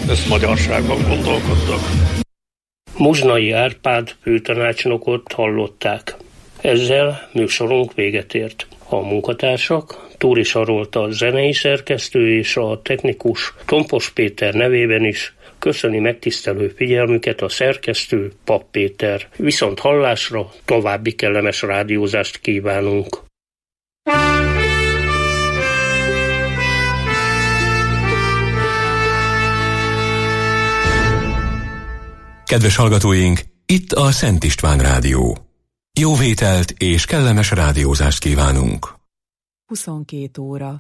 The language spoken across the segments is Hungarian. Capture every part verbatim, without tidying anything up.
összmagyarságban gondolkodtak. Muzsnai Árpád főtanácsnokot hallották. Ezzel műsorunk véget ért. A munkatársak, Túri Sarolta a zenei szerkesztő és a technikus Tompos Péter nevében is köszöni megtisztelő figyelmüket a szerkesztő, Pap Péter. Viszont hallásra, további kellemes rádiózást kívánunk. Kedves hallgatóink, itt a Szent István Rádió. Jó vételt és kellemes rádiózást kívánunk. huszonkét óra.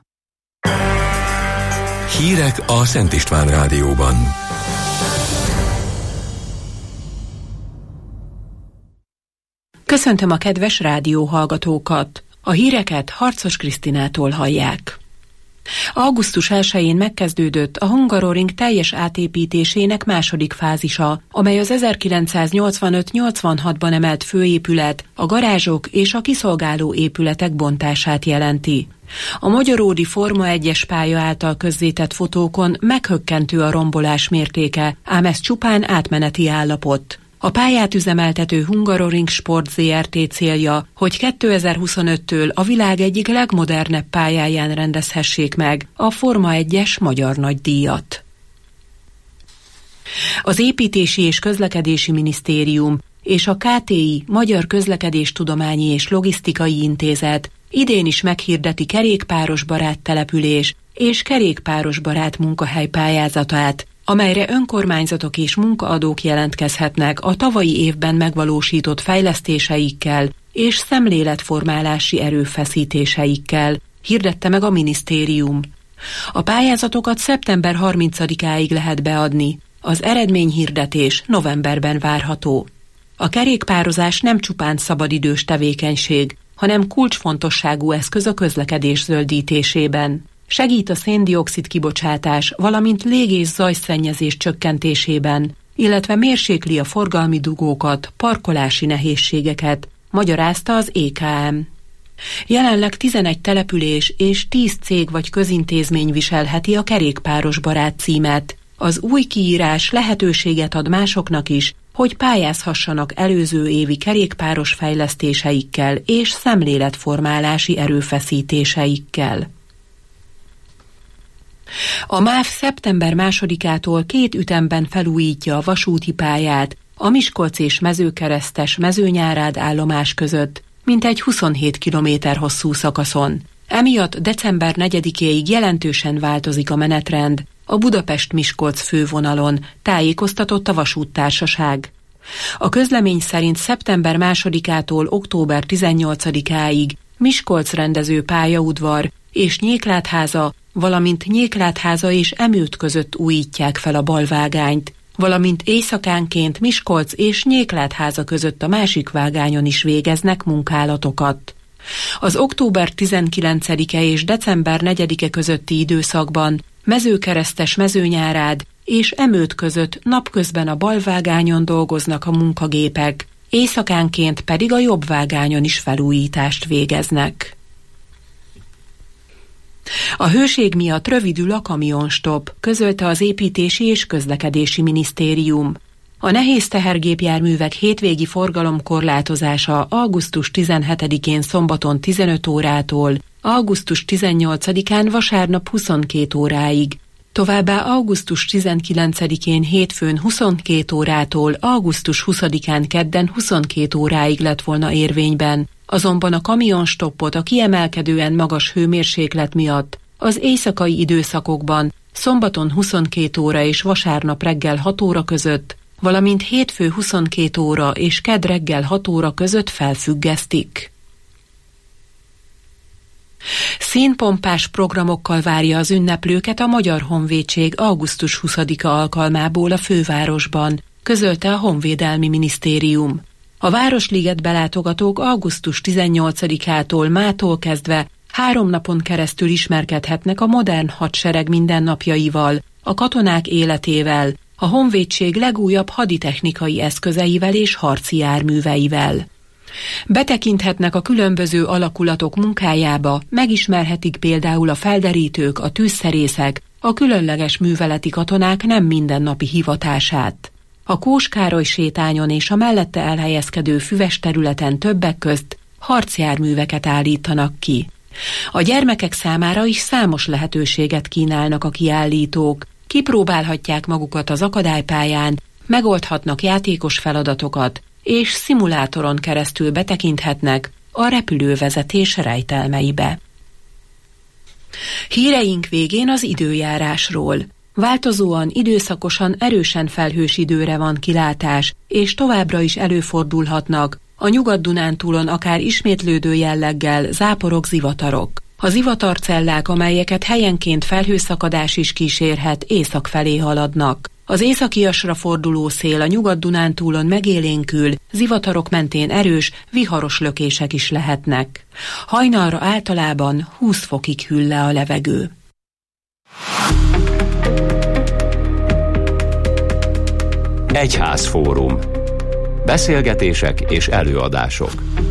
Hírek a Szent István Rádióban. Köszöntöm a kedves rádióhallgatókat. A híreket Harcos Krisztinától hallják. augusztus elsején megkezdődött a Hungaroring teljes átépítésének második fázisa, amely az ezerkilencszáznyolcvanöt nyolcvanhatban emelt főépület, a garázsok és a kiszolgáló épületek bontását jelenti. A magyaródi Forma egyes pálya által közzétett fotókon meghökkentő a rombolás mértéke, ám ez csupán átmeneti állapot. A pályát üzemeltető Hungaroring Sport zé er té célja, hogy kétezer-huszonöttől a világ egyik legmodernebb pályáján rendezhessék meg a Forma egyes magyar nagydíjat. Az Építési és Közlekedési Minisztérium és a ká té i Magyar Közlekedéstudományi és Logisztikai Intézet idén is meghirdeti kerékpárosbarát település és kerékpárosbarát munkahely pályázatát, amelyre önkormányzatok és munkaadók jelentkezhetnek a tavalyi évben megvalósított fejlesztéseikkel és szemléletformálási erőfeszítéseikkel, hirdette meg a minisztérium. A pályázatokat szeptember harmincadikáig lehet beadni, az eredményhirdetés novemberben várható. A kerékpározás nem csupán szabadidős tevékenység, hanem kulcsfontosságú eszköz a közlekedés zöldítésében. Segít a szén-dioxid kibocsátás, valamint lég- és zajszennyezés csökkentésében, illetve mérsékli a forgalmi dugókat, parkolási nehézségeket, magyarázta az é ká em. Jelenleg tizenegy település és tíz cég vagy közintézmény viselheti a kerékpárosbarát címet. Az új kiírás lehetőséget ad másoknak is, hogy pályázhassanak előző évi kerékpáros fejlesztéseikkel és szemléletformálási erőfeszítéseikkel. A MÁV szeptember másodikától két ütemben felújítja a vasúti pályát a Miskolc és Mezőkeresztes Mezőnyárád állomás között, mintegy huszonhét kilométer hosszú szakaszon. Emiatt december negyedikéig jelentősen változik a menetrend a Budapest-Miskolc fővonalon, tájékoztatott a vasúttársaság. A közlemény szerint szeptember másodikától október tizennyolcadikáig Miskolc rendező pályaudvar és Nyéklátháza, valamint Nyéklátháza és Emőt között újítják fel a balvágányt, valamint éjszakánként Miskolc és Nyéklátháza között a másik vágányon is végeznek munkálatokat. Az október tizenkilencedike és december negyedike közötti időszakban Mezőkeresztes Mezőnyárád és Emőt között napközben a balvágányon dolgoznak a munkagépek, éjszakánként pedig a jobb vágányon is felújítást végeznek. A hőség miatt rövidül a kamionstop, közölte az Építési és Közlekedési Minisztérium. A nehéz tehergépjárművek hétvégi forgalomkorlátozása augusztus tizenhetedikén szombaton tizenöt órától, augusztus tizennyolcadikán vasárnap huszonkét óráig, továbbá augusztus tizenkilencedikén hétfőn huszonkét órától, augusztus huszadikán kedden huszonkét óráig lett volna érvényben, azonban a kamionstoppot a kiemelkedően magas hőmérséklet miatt az éjszakai időszakokban szombaton huszonkét óra és vasárnap reggel hat óra között, valamint hétfő huszonkét óra és kedd reggel hat óra között felfüggesztik. Színpompás programokkal várja az ünneplőket a Magyar Honvédség augusztus huszadika alkalmából a fővárosban, közölte a Honvédelmi Minisztérium. A Városligetbe látogatók augusztus tizennyolcadikától mától kezdve három napon keresztül ismerkedhetnek a modern hadsereg mindennapjaival, a katonák életével, a honvédség legújabb haditechnikai eszközeivel és harci járműveivel. Betekinthetnek a különböző alakulatok munkájába, megismerhetik például a felderítők, a tűzszerészek, a különleges műveleti katonák nem mindennapi hivatását. A Kós Károly sétányon és a mellette elhelyezkedő füves területen többek közt harcjárműveket állítanak ki. A gyermekek számára is számos lehetőséget kínálnak a kiállítók, kipróbálhatják magukat az akadálypályán, megoldhatnak játékos feladatokat, és szimulátoron keresztül betekinthetnek a repülővezetés rejtelmeibe. Híreink végén az időjárásról. Változóan, időszakosan erősen felhős időre van kilátás, és továbbra is előfordulhatnak a Nyugat-Dunántúlon akár ismétlődő jelleggel záporok, zivatarok. A zivatarcellák, amelyeket helyenként felhőszakadás is kísérhet, észak felé haladnak. Az északiasra forduló szél a Nyugat-Dunántúlon megélénkül, zivatarok mentén erős, viharos lökések is lehetnek. Hajnalra általában húsz fokig hűl le a levegő. Egyházfórum. Beszélgetések és előadások.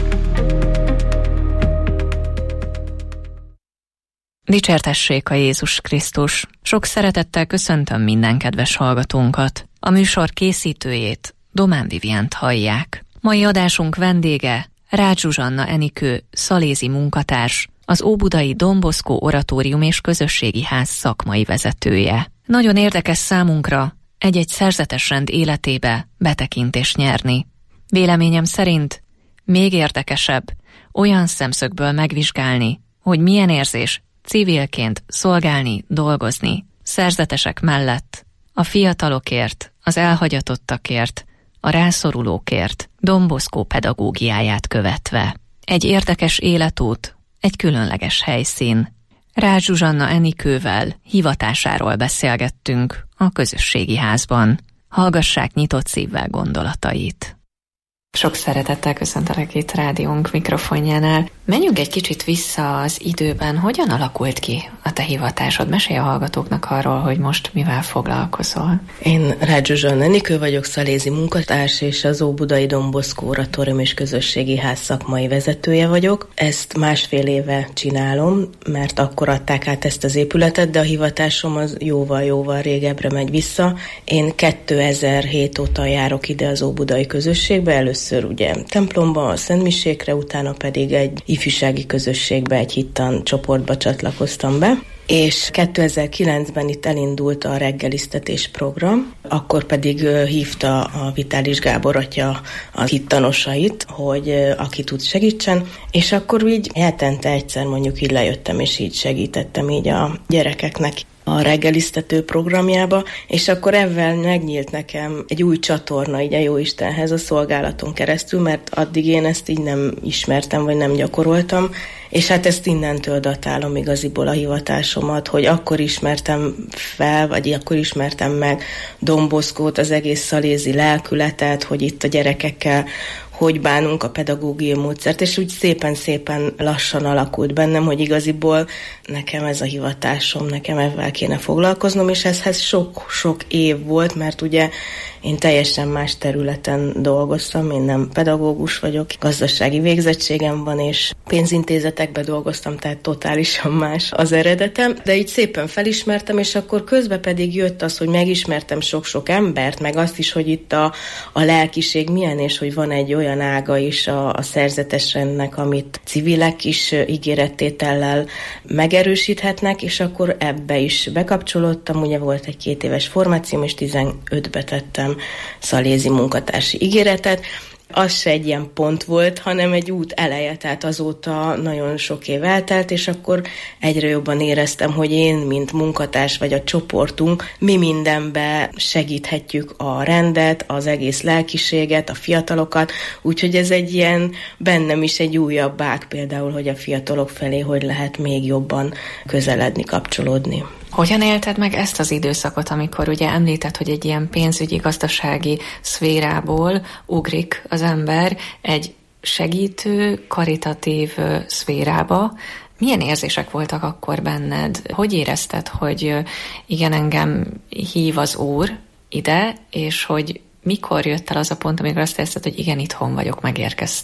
Dicsértessék a Jézus Krisztus! Sok szeretettel köszöntöm minden kedves hallgatónkat. A műsor készítőjét, Domán Viviánt hallják. Mai adásunk vendége Rácz Zsuzsanna Enikő, szalézi munkatárs, az óbudai Don Bosco Oratórium és Közösségi Ház szakmai vezetője. Nagyon érdekes számunkra egy-egy szerzetes rend életébe betekintést nyerni. Véleményem szerint még érdekesebb olyan szemszögből megvizsgálni, hogy milyen érzés civilként szolgálni, dolgozni, szerzetesek mellett, a fiatalokért, az elhagyatottakért, a rászorulókért, Don Bosco pedagógiáját követve. Egy érdekes életút, egy különleges helyszín. Rácz Zsuzsanna Enikővel hivatásáról beszélgettünk a közösségi házban. Hallgassák nyitott szívvel gondolatait. Sok szeretettel köszöntelek itt rádiónk mikrofonjánál. Menjünk egy kicsit vissza az időben. Hogyan alakult ki a te hivatásod? Mesélj a hallgatóknak arról, hogy most mivel foglalkozol. Én Rácz Zsuzsanna Enikő vagyok, szalézi munkatárs, és az óbudai Don Bosco Oratórium és Közösségi Ház szakmai vezetője vagyok. Ezt másfél éve csinálom, mert akkor adták át ezt az épületet, de a hivatásom az jóval-jóval régebbre megy vissza. Én kétezer-hét óta járok ide az óbudai közösségbe, először ugye templomba, a szentmisékre, utána pedig egy ifjúsági közösségbe, egy hittan csoportba csatlakoztam be. És kétezer-kilencben itt elindult a reggeliztetés program, akkor pedig hívta a Vitális Gábor atya a hittanosait, hogy aki tud segítsen, és akkor így hetente egyszer mondjuk így lejöttem, és így segítettem így a gyerekeknek a reggeliztető programjába, és akkor ezzel megnyílt nekem egy új csatorna így a Jóistenhez a szolgálaton keresztül, mert addig én ezt így nem ismertem, vagy nem gyakoroltam, és hát ezt innentől datálom igaziból a hivatásomat, hogy akkor ismertem fel, vagy akkor ismertem meg Don Boscót, az egész szalézi lelkületet, hogy itt a gyerekekkel hogy bánunk, a pedagógiai módszert, és úgy szépen-szépen lassan alakult bennem, hogy igaziból nekem ez a hivatásom, nekem ezzel kéne foglalkoznom, és ezhez sok-sok év volt, mert ugye én teljesen más területen dolgoztam, én nem pedagógus vagyok, gazdasági végzettségem van, és pénzintézetekben dolgoztam, tehát totálisan más az eredetem, de így szépen felismertem, és akkor közben pedig jött az, hogy megismertem sok-sok embert, meg azt is, hogy itt a, a lelkiség milyen, és hogy van egy olyan ága is a, a szerzetes rendnek, amit civilek is ígérettétellel megerősíthetnek, és akkor ebbe is bekapcsolódtam, ugye volt egy két éves formációm, és tizenötbe tettem szalézi munkatársi ígéretet. Az se egy ilyen pont volt, hanem egy út eleje, tehát azóta nagyon sok év eltelt, és akkor egyre jobban éreztem, hogy én, mint munkatárs vagy a csoportunk, mi mindenbe segíthetjük a rendet, az egész lelkiséget, a fiatalokat, úgyhogy ez egy ilyen, bennem is egy újabb ág például, hogy a fiatalok felé hogy lehet még jobban közeledni, kapcsolódni. Hogyan élted meg ezt az időszakot, amikor ugye említed, hogy egy ilyen pénzügyi, gazdasági szférából ugrik az ember egy segítő, karitatív szférába? Milyen érzések voltak akkor benned? Hogy érezted, hogy igen, engem hív az Úr ide, és hogy mikor jött el az a pont, amikor azt érezted, hogy igen, itthon vagyok, megérkeztem?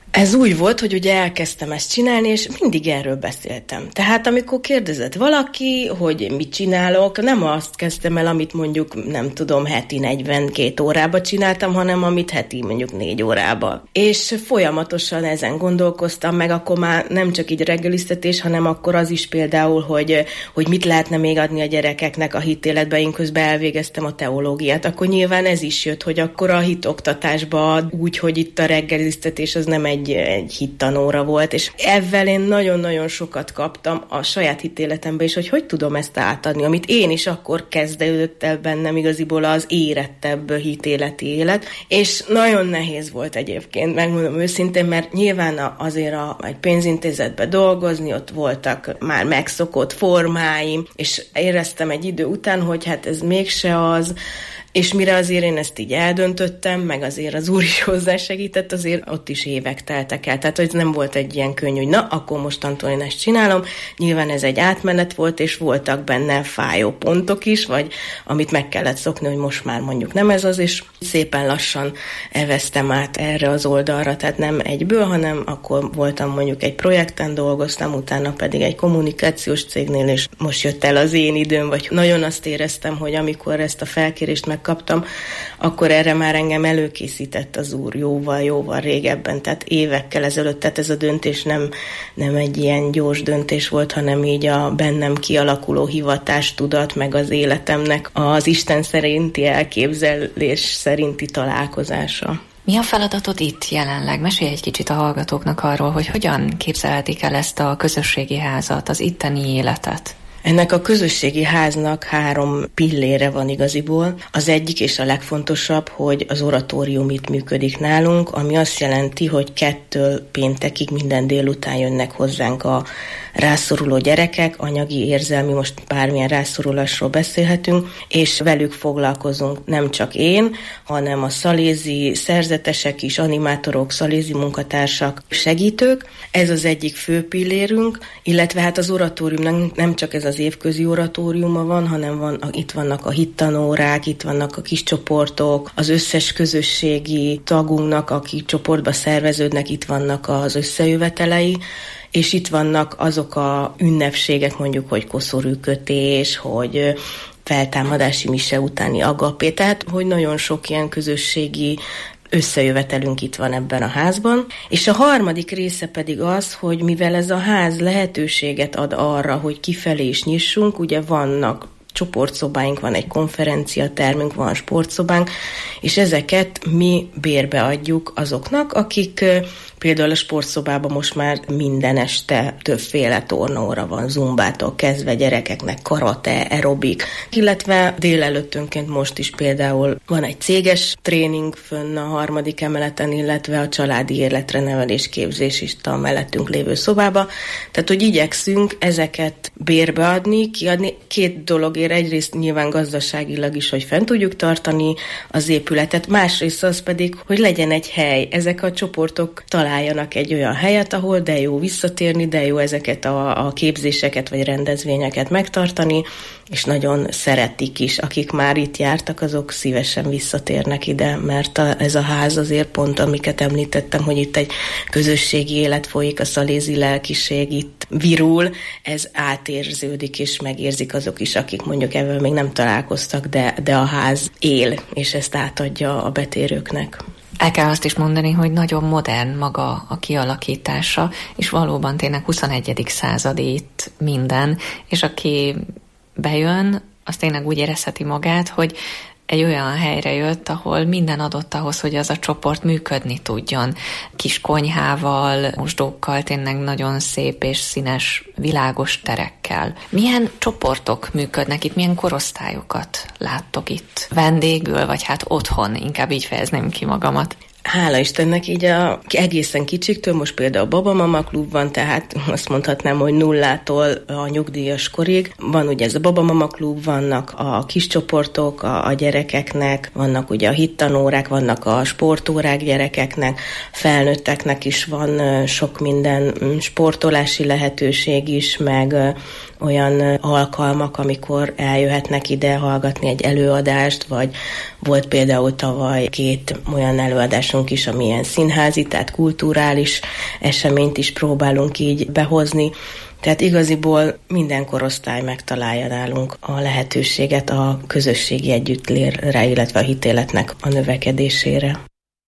Ez úgy volt, hogy ugye elkezdtem ezt csinálni, és mindig erről beszéltem. Tehát amikor kérdezett valaki, hogy mit csinálok, nem azt kezdtem el, amit mondjuk, nem tudom, heti negyvenkét órába csináltam, hanem amit heti mondjuk négy órába. És folyamatosan ezen gondolkoztam, meg akkor már nem csak így reggelisztetés, hanem akkor az is például, hogy, hogy mit lehetne még adni a gyerekeknek a hitéletbe. Én közben elvégeztem a teológiát. Akkor nyilván ez is jött, hogy akkor a hitoktatásba úgy, hogy itt a reggelisztetés az nem egy Egy, egy hittanóra volt, és ezzel én nagyon-nagyon sokat kaptam a saját hitéletemben is, hogy hogy tudom ezt átadni, amit én is akkor kezdődött el bennem igaziból az érettebb hitéleti élet, és nagyon nehéz volt egyébként, megmondom őszintén, mert nyilván azért a, egy pénzintézetben dolgozni, ott voltak már megszokott formáim, és éreztem egy idő után, hogy hát ez mégse az, és mire azért én ezt így eldöntöttem, meg azért az Úr is hozzásegített, azért ott is évek teltek el. Tehát, hogy nem volt egy ilyen könnyű, hogy na, akkor mostantól én ezt csinálom. Nyilván ez egy átmenet volt, és voltak benne fájó pontok is, vagy amit meg kellett szokni, hogy most már mondjuk nem ez az, és szépen lassan eveztem át erre az oldalra. Tehát nem egyből, hanem akkor voltam mondjuk egy projekten, dolgoztam, utána pedig egy kommunikációs cégnél, és most jött el az én időm, vagy nagyon azt éreztem, hogy amikor ezt a felkérést megkaptam, akkor erre már engem előkészített az Úr jóval-jóval régebben, tehát évekkel ezelőtt, tehát ez a döntés nem, nem egy ilyen gyors döntés volt, hanem így a bennem kialakuló hivatástudat, meg az életemnek az Isten szerinti elképzelés szerinti találkozása. Mi a feladatod itt jelenleg? Mesélj egy kicsit a hallgatóknak arról, hogy hogyan képzelhetik el ezt a közösségi házat, az itteni életet. Ennek a közösségi háznak három pillére van igaziból. Az egyik és a legfontosabb, hogy az oratórium itt működik nálunk, ami azt jelenti, hogy kettől péntekig minden délután jönnek hozzánk a rászoruló gyerekek, anyagi, érzelmi, most bármilyen rászorulásról beszélhetünk, és velük foglalkozunk, nem csak én, hanem a szalézi szerzetesek is, animátorok, szalézi munkatársak, segítők. Ez az egyik fő pillérünk, illetve hát az oratóriumnak nem csak ez az évközi oratóriuma van, hanem van, itt vannak a hittanórák, itt vannak a kis csoportok, az összes közösségi tagunknak, akik csoportba szerveződnek, itt vannak az összejövetelei, és itt vannak azok a ünnepségek, mondjuk, hogy koszorúkötés, hogy feltámadási mise utáni agapé, tehát hogy nagyon sok ilyen közösségi összejövetelünk itt van ebben a házban. És a harmadik része pedig az, hogy mivel ez a ház lehetőséget ad arra, hogy kifelé is nyissunk, ugye vannak csoportszobáink, van egy konferenciatermünk, van sportszobánk, és ezeket mi bérbe adjuk azoknak, akik például a sportszobában most már minden este többféle tornaóra van, zumbától kezdve gyerekeknek karate, aerobik, illetve délelőttönként most is például van egy céges tréning fönn a harmadik emeleten, illetve a családi életre nevelés képzés is a mellettünk lévő szobába. Tehát, hogy igyekszünk ezeket bérbeadni, kiadni. Két dologért, egyrészt nyilván gazdaságilag is, hogy fent tudjuk tartani az épületet, másrészt az pedig, hogy legyen egy hely. Ezek a csoportok találjanak egy olyan helyet, ahol de jó visszatérni, de jó ezeket a, a képzéseket vagy rendezvényeket megtartani, és nagyon szeretik is. Akik már itt jártak, azok szívesen visszatérnek ide, mert a, ez a ház azért pont, amiket említettem, hogy itt egy közösségi élet folyik, a szalézi lelkiség itt virul, ez átérződik, és megérzik azok is, akik mondjuk ebben még nem találkoztak, de, de a ház él, és ezt átadja a betérőknek. El kell azt is mondani, hogy nagyon modern maga a kialakítása, és valóban tényleg huszonegyedik századi itt minden, és aki bejön, az tényleg úgy érezheti magát, hogy egy olyan helyre jött, ahol minden adott ahhoz, hogy az a csoport működni tudjon. Kis konyhával, mosdókkal, tényleg nagyon szép és színes, világos terekkel. Milyen csoportok működnek itt, milyen korosztályokat láttok itt? Vendégül, vagy hát otthon, inkább így fejezném ki magamat. Hála Istennek, így a egészen kicsiktől, most például a Babamama klub van, tehát azt mondhatnám, hogy nullától a nyugdíjas korig. Van ugye ez a Babamama klub, vannak a kis csoportok a, a gyerekeknek, vannak ugye a hittanórák, vannak a sportórák gyerekeknek, felnőtteknek is van sok minden sportolási lehetőség is, meg olyan alkalmak, amikor eljöhetnek ide hallgatni egy előadást, vagy volt például tavaly két olyan előadásunk is, ami ilyen színházi, tehát kulturális eseményt is próbálunk így behozni. Tehát igaziból minden korosztály megtalálja nálunk a lehetőséget a közösségi együttlérre, illetve a hitéletnek a növekedésére.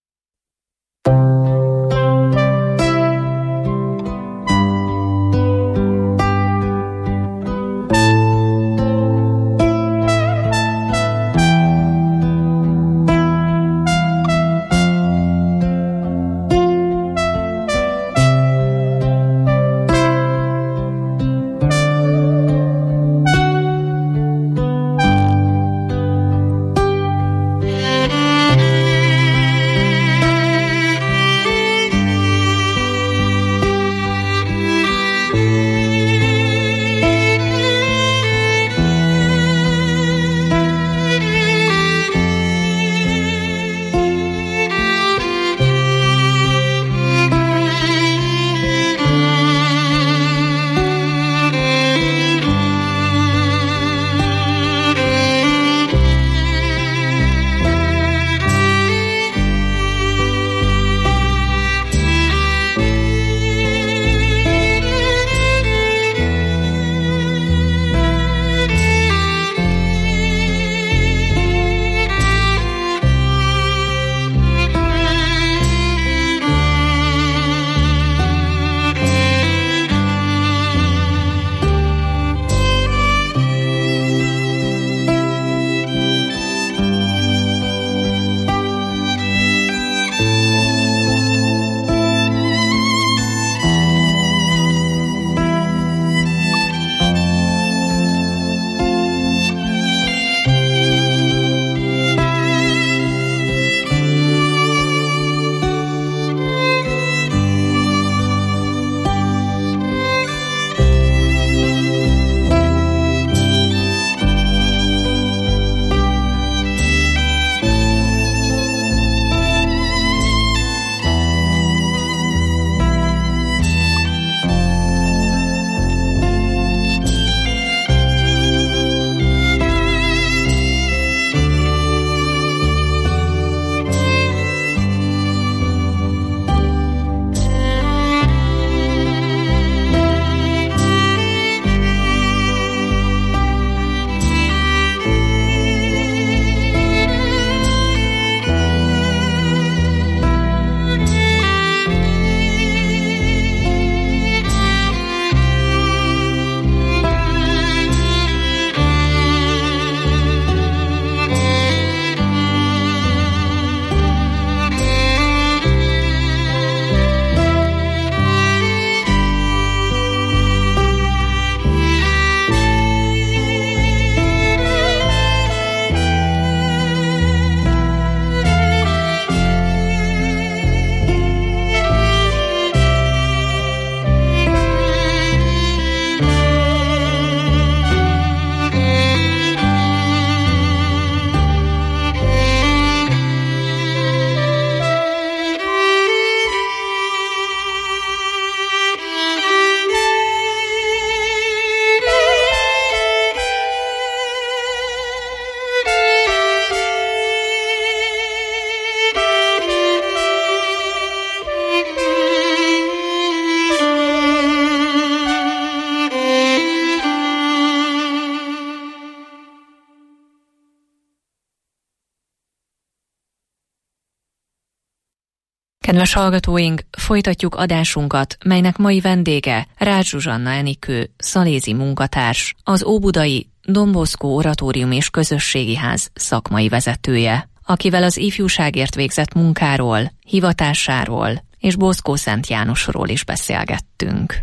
Kedves hallgatóink, folytatjuk adásunkat, melynek mai vendége Rácz Zsuzsanna Enikő, szalézi munkatárs, az óbudai Don Bosco Oratórium és Közösségi Ház szakmai vezetője, akivel az ifjúságért végzett munkáról, hivatásáról és Boszkó Szent Jánosról is beszélgettünk.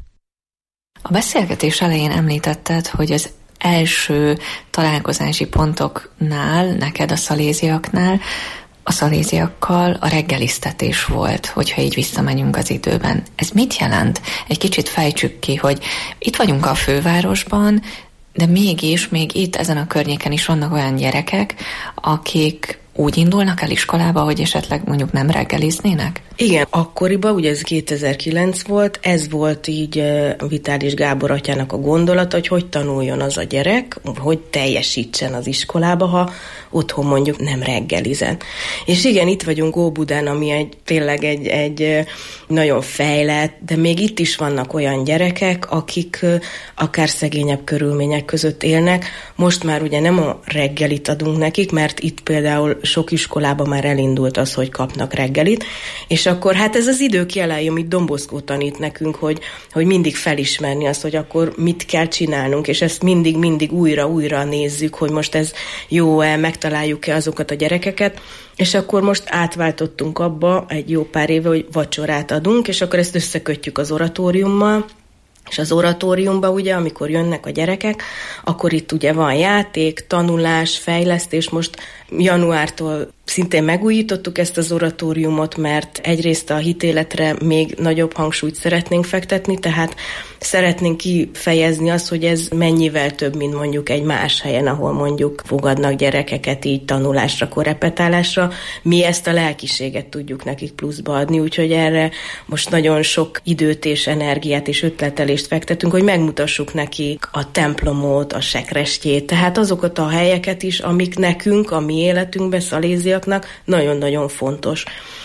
A beszélgetés elején említetted, hogy az első találkozási pontoknál, neked a szaléziaknál, a szaléziakkal a reggeliztetés volt, hogyha így visszamegyünk az időben. Ez mit jelent? Egy kicsit fejtsük ki, hogy itt vagyunk a fővárosban, de mégis, még itt ezen a környéken is vannak olyan gyerekek, akik úgy indulnak el iskolába, hogy esetleg mondjuk nem reggeliznének? Igen, akkoriban, ugye ez kétezer-kilenc volt, ez volt így Vitális Gábor atyának a gondolata, hogy hogy tanuljon az a gyerek, hogy teljesítsen az iskolába, ha otthon mondjuk nem reggelizen. És igen, itt vagyunk Óbudán, ami egy, tényleg egy, egy nagyon fejlett, de még itt is vannak olyan gyerekek, akik akár szegényebb körülmények között élnek. Most már ugye nem a reggelit adunk nekik, mert itt például sok iskolában már elindult az, hogy kapnak reggelit, és akkor hát ez az idők jelei, amit Domboszkó tanít nekünk, hogy, hogy mindig felismerni azt, hogy akkor mit kell csinálnunk, és ezt mindig-mindig újra-újra nézzük, hogy most ez jó-e, megtaláljuk-e azokat a gyerekeket, és akkor most átváltottunk abba egy jó pár éve, hogy vacsorát adunk, és akkor ezt összekötjük az oratóriummal, és az oratóriumban ugye, amikor jönnek a gyerekek, akkor itt ugye van játék, tanulás, fejlesztés. Most januártól szintén megújítottuk ezt az oratóriumot, mert egyrészt a hitéletre még nagyobb hangsúlyt szeretnénk fektetni, tehát szeretnénk kifejezni azt, hogy ez mennyivel több, mint mondjuk egy más helyen, ahol mondjuk fogadnak gyerekeket így tanulásra, korrepetálásra. Mi ezt a lelkiséget tudjuk nekik pluszba adni, úgyhogy erre most nagyon sok időt és energiát és ötletelést fektetünk, hogy megmutassuk nekik a templomot, a sekrestjét, tehát azokat a helyeket is, amik nekünk, a mi életünkben, szaléziaknak nagyon-nagyon fontos.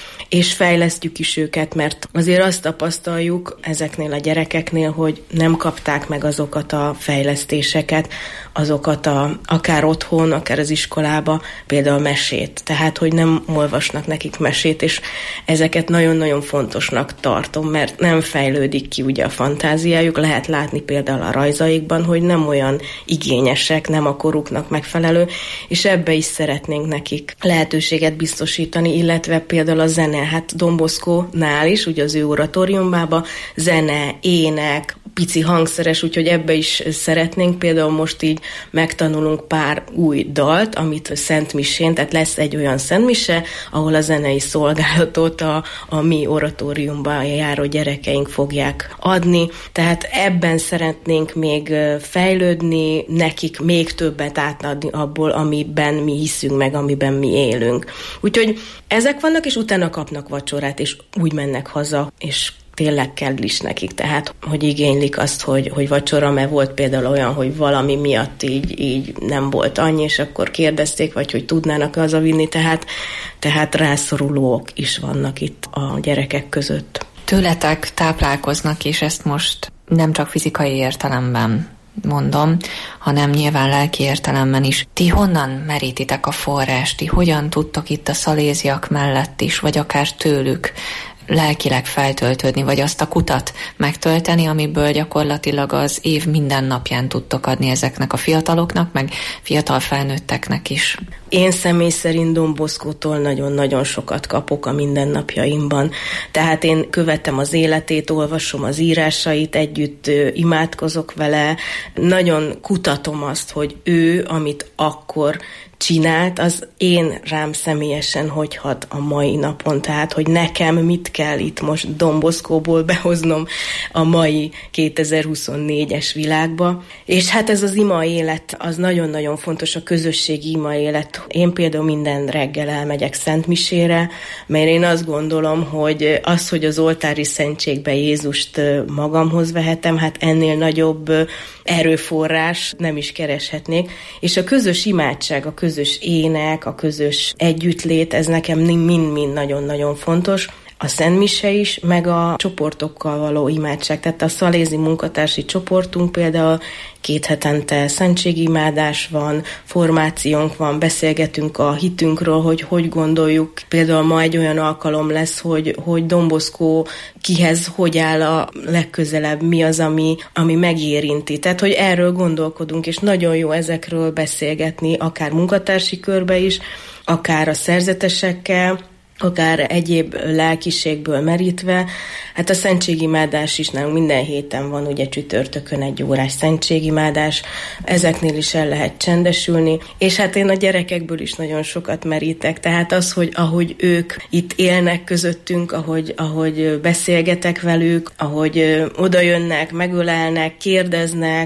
És fejlesztjük is őket, mert azért azt tapasztaljuk ezeknél a gyerekeknél, hogy nem kapták meg azokat a fejlesztéseket, azokat a, akár otthon, akár az iskolába, például mesét. Tehát, hogy nem olvasnak nekik mesét, és ezeket nagyon-nagyon fontosnak tartom, mert nem fejlődik ki ugye a fantáziájuk, lehet látni például a rajzaikban, hogy nem olyan igényesek, nem a koruknak megfelelő, és ebbe is szeretnénk nekik lehetőséget biztosítani, illetve például a zene, hát Domboszkónál is, ugye az ő oratóriumába zene, ének, pici hangszeres, úgyhogy ebbe is szeretnénk. Például most így megtanulunk pár új dalt, amit szentmisén, tehát lesz egy olyan szentmise, ahol a zenei szolgálatot a, a mi oratóriumban járó gyerekeink fogják adni. Tehát ebben szeretnénk még fejlődni, nekik még többet átadni abból, amiben mi hiszünk meg, amiben mi élünk. Úgyhogy ezek vannak, és utána kapnak vacsorát, és úgy mennek haza, és tényleg kell is nekik, tehát hogy igénylik azt, hogy, hogy vacsora, mert volt például olyan, hogy valami miatt így, így nem volt annyi, és akkor kérdezték, vagy hogy tudnának hazavinni, tehát, tehát rászorulók is vannak itt a gyerekek között. Tőletek táplálkoznak, és ezt most nem csak fizikai értelemben mondom, hanem nyilván lelki értelemben is. Ti honnan merítitek a forrást? Ti hogyan tudtok itt a szaléziak mellett is, vagy akár tőlük lelkileg feltöltődni, vagy azt a kutat megtölteni, amiből gyakorlatilag az év minden napján tudtok adni ezeknek a fiataloknak, meg fiatal felnőtteknek is? Én személy szerint Domboszkótól nagyon-nagyon sokat kapok a mindennapjaimban. Tehát én követem az életét, olvasom az írásait, együtt imádkozok vele, nagyon kutatom azt, hogy ő, amit akkor csinált, az én rám személyesen hogy hat a mai napon. Tehát, hogy nekem mit kell itt most Domboszkóból behoznom a mai kétezer-huszonnégyes világba. És hát ez az ima élet, az nagyon-nagyon fontos, a közösségi ima élet. Én például minden reggel elmegyek szentmisére, mert én azt gondolom, hogy az, hogy az oltári szentségbe Jézust magamhoz vehetem, hát ennél nagyobb erőforrás nem is kereshetnék. És a közös imádság, a közös ének, a közös együttlét, ez nekem mind-mind nagyon-nagyon fontos. A szentmise is, meg a csoportokkal való imádság. Tehát a szalézi munkatársi csoportunk például két hetente szentségimádás van, formációnk van, beszélgetünk a hitünkről, hogy hogy gondoljuk. Például ma egy olyan alkalom lesz, hogy, hogy Domboszkó kihez hogy áll a legközelebb, mi az, ami, ami megérinti. Tehát, hogy erről gondolkodunk, és nagyon jó ezekről beszélgetni, akár munkatársi körbe is, akár a szerzetesekkel, akár egyéb lelkiségből merítve. Hát a szentségimádás is nálunk minden héten van, ugye csütörtökön egy órás szentségimádás, ezeknél is el lehet csendesülni, és hát én a gyerekekből is nagyon sokat merítek, tehát az, hogy ahogy ők itt élnek közöttünk, ahogy, ahogy beszélgetek velük, ahogy odajönnek, megölelnek, kérdeznek,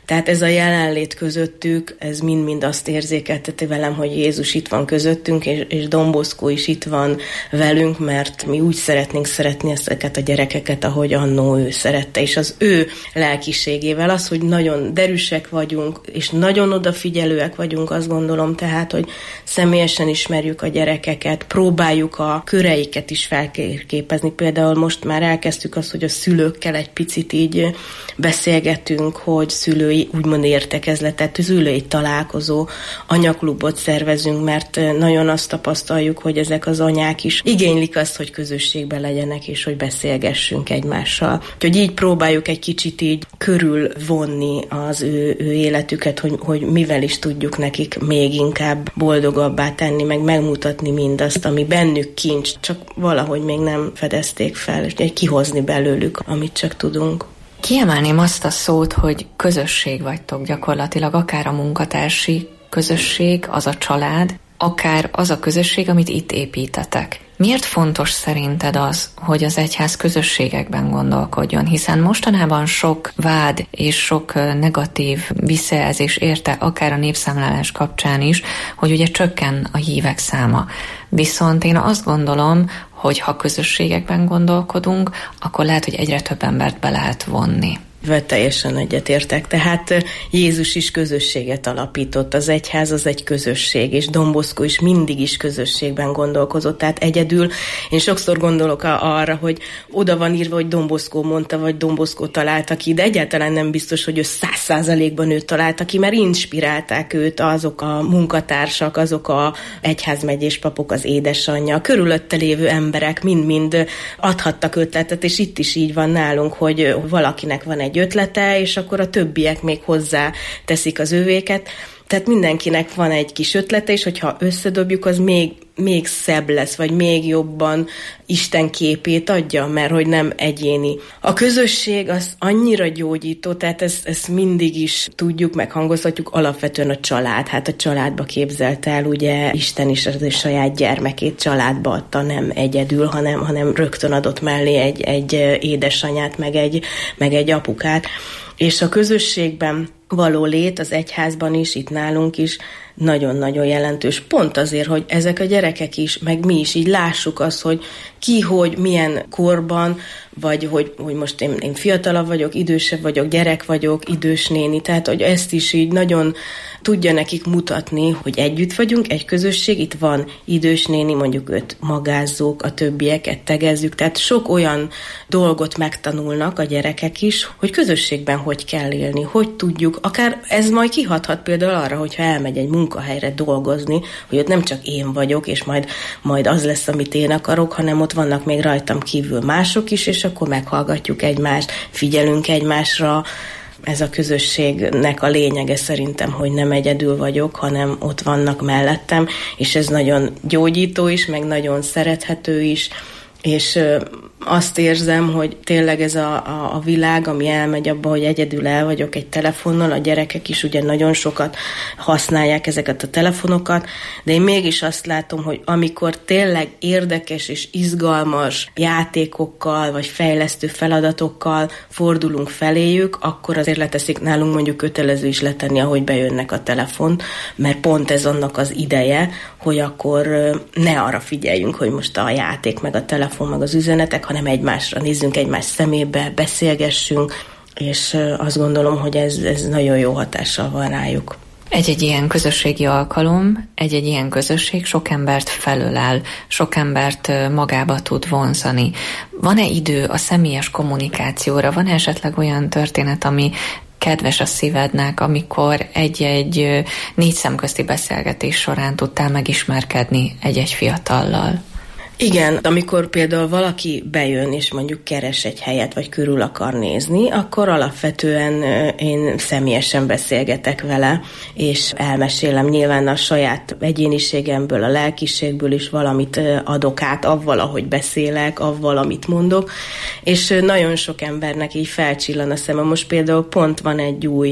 Tehát ez a jelenlét közöttük, ez mind-mind azt érzékelteti velem, hogy Jézus itt van közöttünk, és, és Don Bosco is itt van velünk, mert mi úgy szeretnénk szeretni ezeket a gyerekeket, ahogy annó ő szerette, és az ő lelkiségével az, hogy nagyon derűsek vagyunk, és nagyon odafigyelőek vagyunk, azt gondolom, tehát, hogy személyesen ismerjük a gyerekeket, próbáljuk a köreiket is felképezni. Például most már elkezdtük azt, hogy a szülőkkel egy picit így beszélgetünk, hogy szülői úgymond értekezletet, szülői találkozó, anyaklubot szervezünk, mert nagyon azt tapasztaljuk, hogy ezek az anyák is igénylik azt, hogy közösségben legyenek, és hogy beszélgessünk egymással. Úgyhogy így próbáljuk egy kicsit így körülvonni az ő, ő életüket, hogy, hogy mivel is tudjuk nekik még inkább boldogabbá tenni, meg megmutatni mindazt, ami bennük kincs, csak valahogy még nem fedezték fel, és kihozni belőlük, amit csak tudunk. Kiemelném azt a szót, hogy közösség vagytok gyakorlatilag, akár a munkatársi közösség, az a család, akár az a közösség, amit itt építetek. Miért fontos szerinted az, hogy az egyház közösségekben gondolkodjon? Hiszen mostanában sok vád és sok negatív visszajelzés érte, akár a népszámlálás kapcsán is, hogy ugye csökken a hívek száma. Viszont én azt gondolom, hogy ha közösségekben gondolkodunk, akkor lehet, hogy egyre több embert be lehet vonni. Teljesen egyetértek. Tehát Jézus is közösséget alapított, az egyház az egy közösség, és Don Bosco is mindig is közösségben gondolkozott, tehát egyedül. Én sokszor gondolok arra, hogy oda van írva, hogy Don Bosco mondta, vagy Don Bosco találta ki, de egyáltalán nem biztos, hogy ő száz százalékban őt találta ki, mert inspirálták őt azok a munkatársak, azok a egyházmegyés papok, az édesanyja, a körülötte lévő emberek mind-mind adhattak ötletet, és itt is így van nálunk, hogy valakinek van egy ötlete, és akkor a többiek még hozzá teszik az övéket. Tehát mindenkinek van egy kis ötlete, és hogyha összedobjuk, az még, még szebb lesz, vagy még jobban Isten képét adja, mert hogy nem egyéni. A közösség az annyira gyógyító, tehát ezt, ezt mindig is tudjuk, meghangozhatjuk, alapvetően a család. Hát a családba képzelt el, ugye Isten is az a saját gyermekét családba adta, nem egyedül, hanem, hanem rögtön adott mellé egy, egy édesanyát, meg egy, meg egy apukát. És a közösségben való lét az egyházban is, itt nálunk is nagyon-nagyon jelentős. Pont azért, hogy ezek a gyerekek is, meg mi is így lássuk azt, hogy ki, hogy milyen korban, vagy hogy, hogy most én, én fiatalabb vagyok, idősebb vagyok, gyerek vagyok, idős néni, tehát hogy ezt is így nagyon tudja nekik mutatni, hogy együtt vagyunk, egy közösség, itt van idős néni, mondjuk őt magázzuk, a többieket tegezzük, tehát sok olyan dolgot megtanulnak a gyerekek is, hogy közösségben hogy kell élni, hogy tudjuk, akár ez majd kihathat például arra, hogyha elmegy egy munkahelyre dolgozni, hogy ott nem csak én vagyok, és majd, majd az lesz, amit én akarok, hanem ott vannak még rajtam kívül mások is, és akkor meghallgatjuk egymást, figyelünk egymásra. Ez a közösségnek a lényege szerintem, hogy nem egyedül vagyok, hanem ott vannak mellettem, és ez nagyon gyógyító is, meg nagyon szerethető is, és azt érzem, hogy tényleg ez a, a, a világ, ami elmegy abba, hogy egyedül el vagyok egy telefonnal, a gyerekek is ugye nagyon sokat használják ezeket a telefonokat, de én mégis azt látom, hogy amikor tényleg érdekes és izgalmas játékokkal, vagy fejlesztő feladatokkal fordulunk feléjük, akkor azért leteszik nálunk mondjuk kötelező is letenni, ahogy bejönnek a telefon, mert pont ez annak az ideje, hogy akkor ne arra figyeljünk, hogy most a játék, meg a telefon, meg az üzenetek, hanem egymásra nézzünk, egymás szemébe, beszélgessünk, és azt gondolom, hogy ez, ez nagyon jó hatással van rájuk. Egy-egy ilyen közösségi alkalom, egy-egy ilyen közösség sok embert felölel, sok embert magába tud vonzani. Van-e idő a személyes kommunikációra? Van esetleg olyan történet, ami kedves a szívednek, amikor egy-egy négy szemközti beszélgetés során tudtál megismerkedni egy-egy fiatallal? Igen, amikor például valaki bejön, és mondjuk keres egy helyet, vagy körül akar nézni, akkor alapvetően én személyesen beszélgetek vele, és elmesélem nyilván a saját egyéniségemből, a lelkiségből is valamit adok át, avval, ahogy beszélek, avval, amit mondok, és nagyon sok embernek így felcsillan a szeme. Most például pont van egy új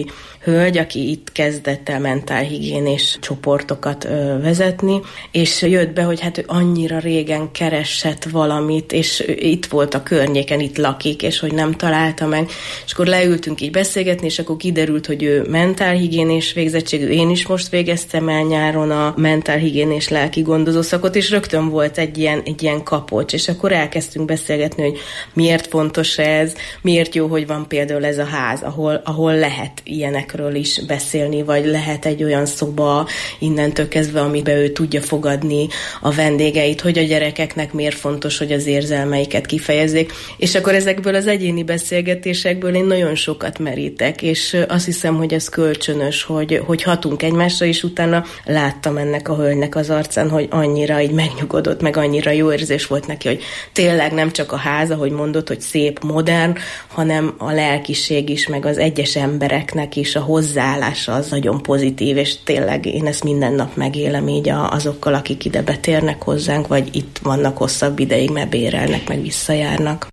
hölgy, aki itt kezdett el mentálhigiénés csoportokat ö, vezetni, és jött be, hogy hát ő annyira régen keresett valamit, és itt volt a környéken, itt lakik, és hogy nem találta meg. És akkor leültünk így beszélgetni, és akkor kiderült, hogy ő mentálhigiénés végzettségű. Én is most végeztem el nyáron a mentálhigiénés lelki gondozó szakot, és rögtön volt egy ilyen, egy ilyen kapocs, és akkor elkezdtünk beszélgetni, hogy miért fontos ez, miért jó, hogy van például ez a ház, ahol, ahol lehet ilyenekről is beszélni, vagy lehet egy olyan szoba innentől kezdve, amiben ő tudja fogadni a vendégeit, hogy a gyerekeknek miért fontos, hogy az érzelmeiket kifejezzék. És akkor ezekből az egyéni beszélgetésekből én nagyon sokat merítek, és azt hiszem, hogy ez kölcsönös, hogy, hogy hatunk egymásra, és utána láttam ennek a hölgynek az arcán, hogy annyira így megnyugodott, meg annyira jó érzés volt neki, hogy tényleg nem csak a ház, ahogy mondott, hogy szép, modern, hanem a lelkiség is, meg az egyes embereknek is a hozzáállása az nagyon pozitív, és tényleg én ezt minden nap megélem így azokkal, akik ide betérnek hozzánk, vagy itt vannak hosszabb ideig, mert bérelnek, meg visszajárnak.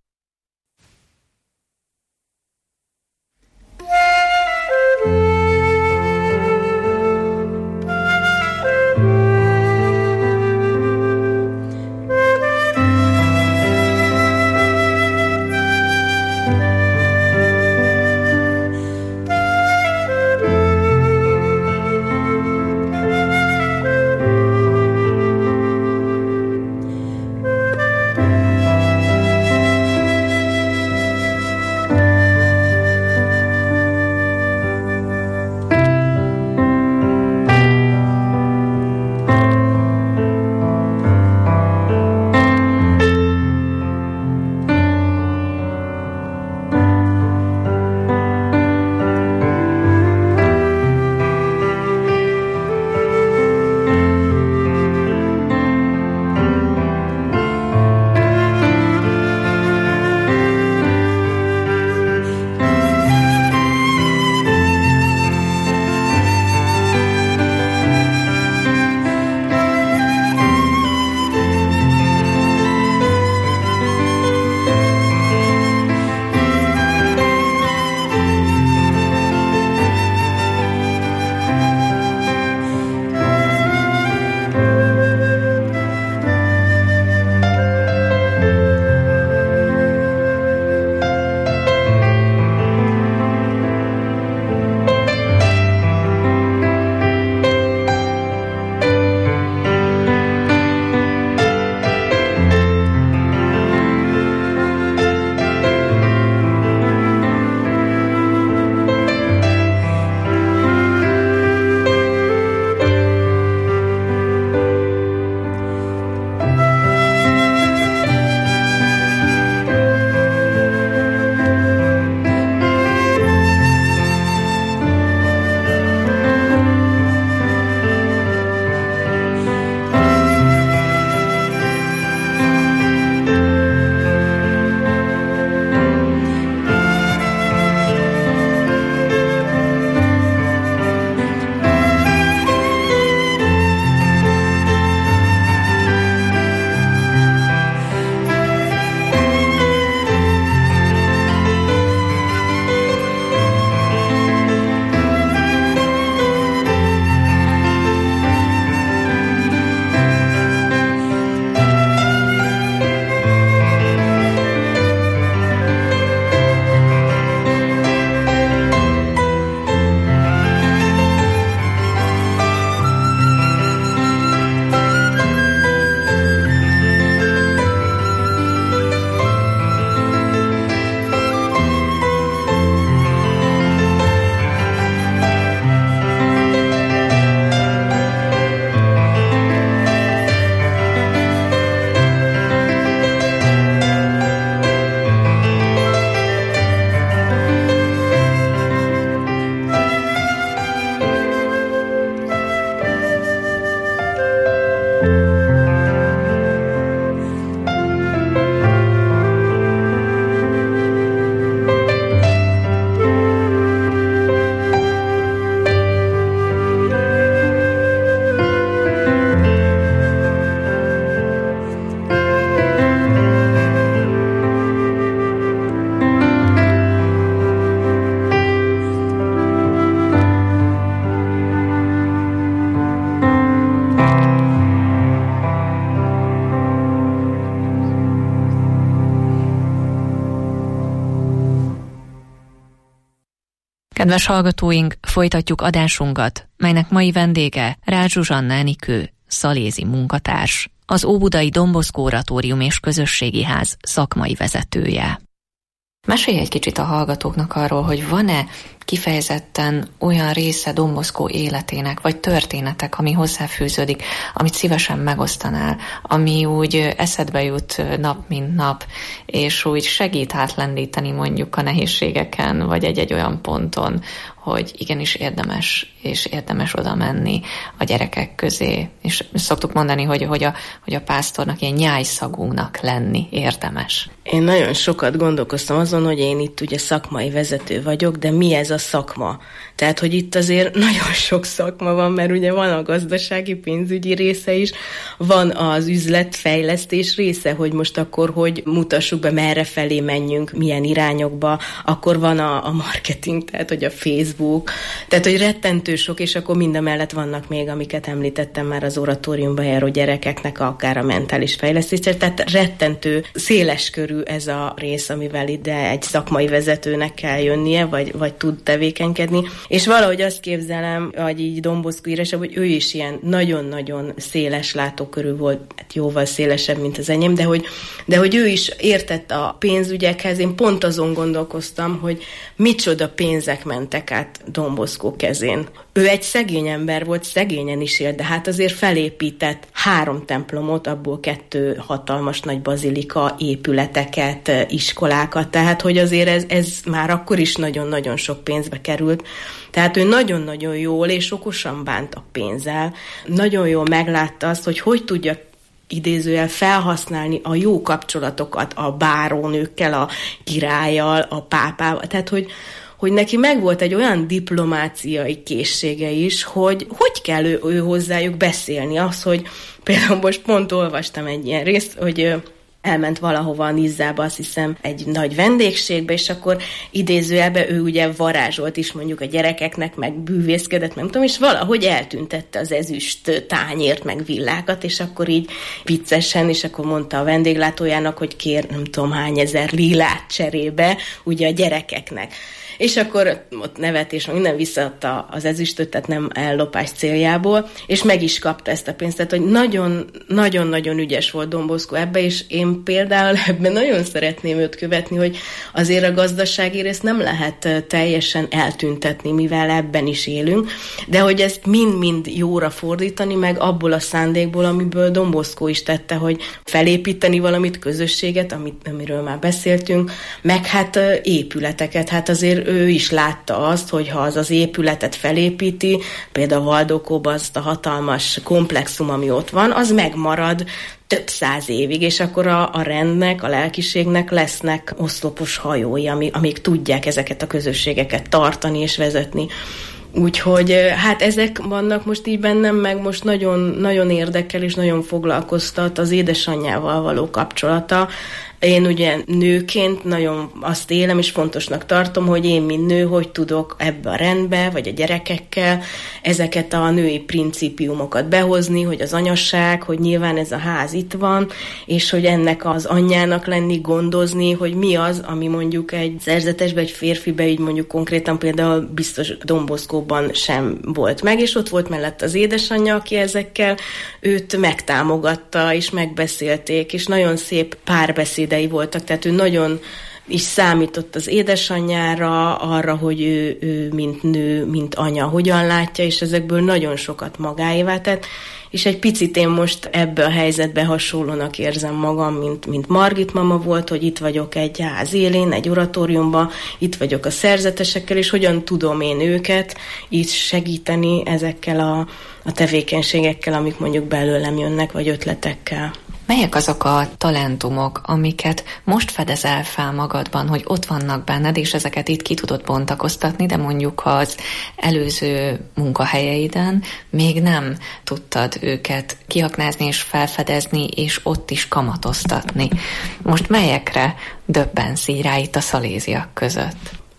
Kedves hallgatóink, folytatjuk adásunkat, melynek mai vendége Rácz Zsuzsanna Enikő, szalézi munkatárs, az Óbudai Don Bosco Oratórium és Közösségi Ház szakmai vezetője. Mesélj egy kicsit a hallgatóknak arról, hogy van-e kifejezetten olyan része Don Bosco életének, vagy történetek, ami hozzáfűződik, amit szívesen megosztanál, ami úgy eszedbe jut nap mint nap, és úgy segít átlendíteni mondjuk a nehézségeken, vagy egy-egy olyan ponton, hogy igenis érdemes, és érdemes oda menni a gyerekek közé. És szoktuk mondani, hogy, hogy, a, hogy a pásztornak ilyen nyájszagúnak lenni érdemes. Én nagyon sokat gondolkoztam azon, hogy én itt ugye szakmai vezető vagyok, de mi ez a szakma? Tehát, hogy itt azért nagyon sok szakma van, mert ugye van a gazdasági, pénzügyi része is, van az üzletfejlesztés része, hogy most akkor hogy mutassuk be, merre felé menjünk, milyen irányokba, akkor van a, a marketing, tehát, hogy a Facebook, tehát, hogy rettentő sok, és akkor mindemellett vannak még, amiket említettem már az oratóriumban járó gyerekeknek, akár a mentális fejlesztés, tehát rettentő széleskörű ez a rész, amivel ide egy szakmai vezetőnek kell jönnie, vagy, vagy tud tevékenykedni. És valahogy azt képzelem, hogy így Don Bosco írása, hogy ő is ilyen nagyon-nagyon széles látókörű volt, hát jóval szélesebb, mint az enyém, de hogy, de hogy ő is értett a pénzügyekhez. Én pont azon gondolkoztam, hogy micsoda pénzek mentek át Don Bosco kezén. Ő egy szegény ember volt, szegényen is élt, de hát azért felépített három templomot, abból kettő hatalmas nagy bazilika, épületeket, iskolákat, tehát hogy azért ez, ez már akkor is nagyon-nagyon sok pénzbe került. Tehát ő nagyon-nagyon jól és okosan bánt a pénzzel. Nagyon jól meglátta azt, hogy hogy tudja idézőjel felhasználni a jó kapcsolatokat a bárónőkkel, a királlyal, a pápával. Tehát, hogy hogy neki megvolt egy olyan diplomáciai készsége is, hogy hogy kell ő, ő hozzájuk beszélni. Az, hogy például most pont olvastam egy ilyen részt, hogy elment valahova a Nizzába, azt hiszem, egy nagy vendégségbe, és akkor idézőjelben ő ugye varázsolt is mondjuk a gyerekeknek, meg bűvészkedett, meg tudom, és valahogy eltüntette az ezüst tányért, meg villákat, és akkor így viccesen, és akkor mondta a vendéglátójának, hogy kér nem tudom hány ezer lilát cserébe, ugye a gyerekeknek. És akkor ott nevetés, minden visszaadta az ezüstöt, tehát nem ellopás céljából, és meg is kapta ezt a pénzt. Tehát, hogy nagyon-nagyon ügyes volt Don Bosco ebbe, és én például ebben nagyon szeretném őt követni, hogy azért a gazdasági részt nem lehet teljesen eltüntetni, mivel ebben is élünk, de hogy ezt mind-mind jóra fordítani, meg abból a szándékból, amiből Don Bosco is tette, hogy felépíteni valamit, közösséget, amit, amiről már beszéltünk, meg hát épületeket. Hát azért ő is látta azt, hogy ha az az épületet felépíti, például Valdókóban azt a hatalmas komplexum, ami ott van, az megmarad több száz évig, és akkor a, a rendnek, a lelkiségnek lesznek oszlopos hajói, ami, amik tudják ezeket a közösségeket tartani és vezetni. Úgyhogy hát ezek vannak most így bennem, meg most nagyon, nagyon érdekel és nagyon foglalkoztat az édesanyjával való kapcsolata. Én ugye nőként nagyon azt élem, és fontosnak tartom, hogy én, mint nő, hogy tudok ebbe a rendbe, vagy a gyerekekkel ezeket a női principiumokat behozni, hogy az anyasság, hogy nyilván ez a ház itt van, és hogy ennek az anyjának lenni, gondozni, hogy mi az, ami mondjuk egy szerzetesbe, egy férfibe, így mondjuk konkrétan például biztos Don Boscoban sem volt meg, és ott volt mellett az édesanyja, aki ezekkel őt megtámogatta, és megbeszélték, és nagyon szép párbeszéd voltak, tehát ő nagyon is számított az édesanyjára, arra, hogy ő, ő mint nő, mint anya hogyan látja, és ezekből nagyon sokat magáévá tett, és egy picit én most ebbe a helyzetbe hasonlónak érzem magam, mint, mint Margit mama volt, hogy itt vagyok egy ház élén, egy oratóriumban, itt vagyok a szerzetesekkel, és hogyan tudom én őket így segíteni ezekkel a, a tevékenységekkel, amik mondjuk belőlem jönnek, vagy ötletekkel. Melyek azok a talentumok, amiket most fedezel fel magadban, hogy ott vannak benned, és ezeket itt ki tudod bontakoztatni, de mondjuk az előző munkahelyeiden még nem tudtad őket kiaknázni és felfedezni, és ott is kamatoztatni. Most melyekre döbbensz így rá itt a szaléziak között?